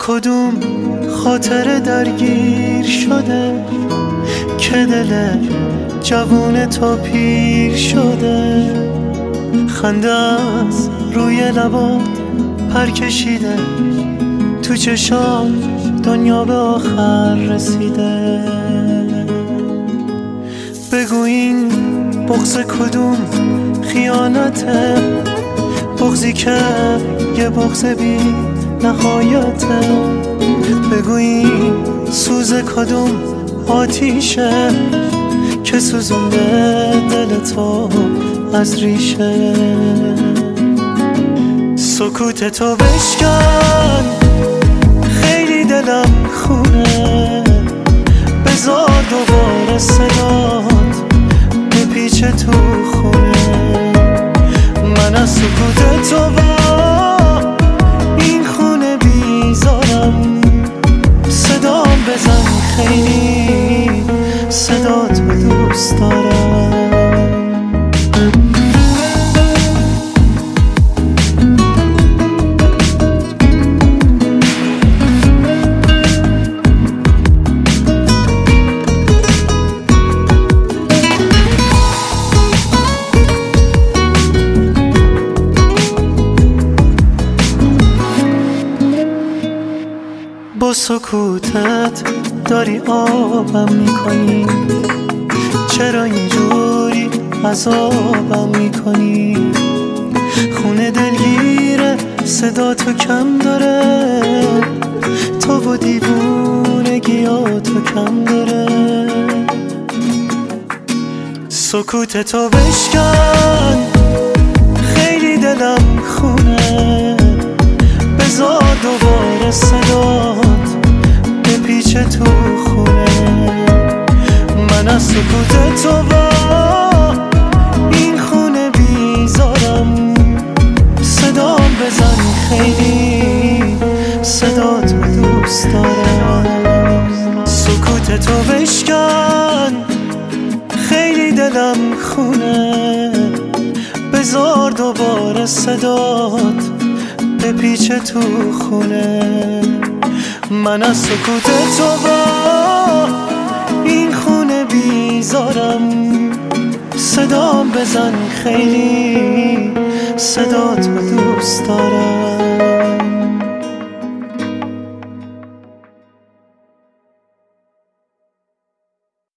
کدوم خاطر درگیر شده که دل جوون تو پیر شده؟ خنده از روی لبات پر کشیده، تو چشام دنیا به آخر رسیده. بگو این بغض کدوم خیانته، بغضی که یه بغض بی نهایته. بگو این سوز کدوم آتیشه که سوزونده دل تو از ریشه. سکوت تو بشکن، خیلی دلم خونه، بذار دوباره صدات بپیچه تو خونه. من از سکوت تو با این خونه بیزارم، صدام بزن خیلی صداتو دوست دارم. با سکوتت داری آبم میکنی، چرا اینجوری عذابم میکنی؟ خونه دلگیره صدا تو کم داره، تو و دیوونگیاتو کم داره. سکوت تو بشکن، خیلی دلم خونه، بذار دوباره صدات بپیچه تو خونه. من از سکوت تو با این خونه بیزارم، صدام بزن خیلی صداتو دوست دارم. سکوت تو بشکن، خیلی دلم خونه، بذار دوباره صدات بپیچه تو خونه. من از سکوت تو با این خونه بیزارم، صدام بزن خیلی صداتو دوست دارم.